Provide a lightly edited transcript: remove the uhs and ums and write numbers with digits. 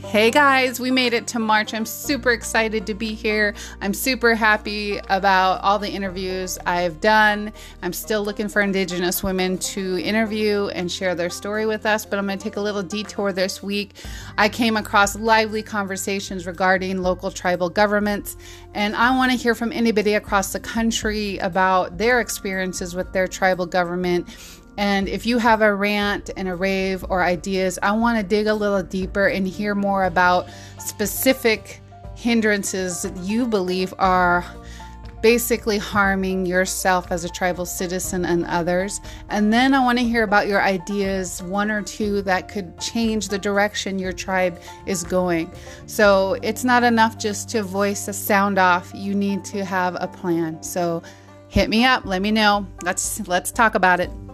Hey guys, we made it to March. I'm super excited to be here. I'm super happy about all the interviews I've done. I'm still looking for Indigenous women to interview and share their story with us, but I'm going to take a little detour this week. I came across lively conversations regarding local tribal governments, and I want to hear from anybody across the country about their experiences with their tribal government. And if you have a rant and a rave or ideas, I want to dig a little deeper and hear more about specific hindrances that you believe are basically harming yourself as a tribal citizen and others. And then I want to hear about your ideas, one or two that could change the direction your tribe is going. So it's not enough just to voice a sound off. You need to have a plan. So hit me up. Let me know. Let's talk about it.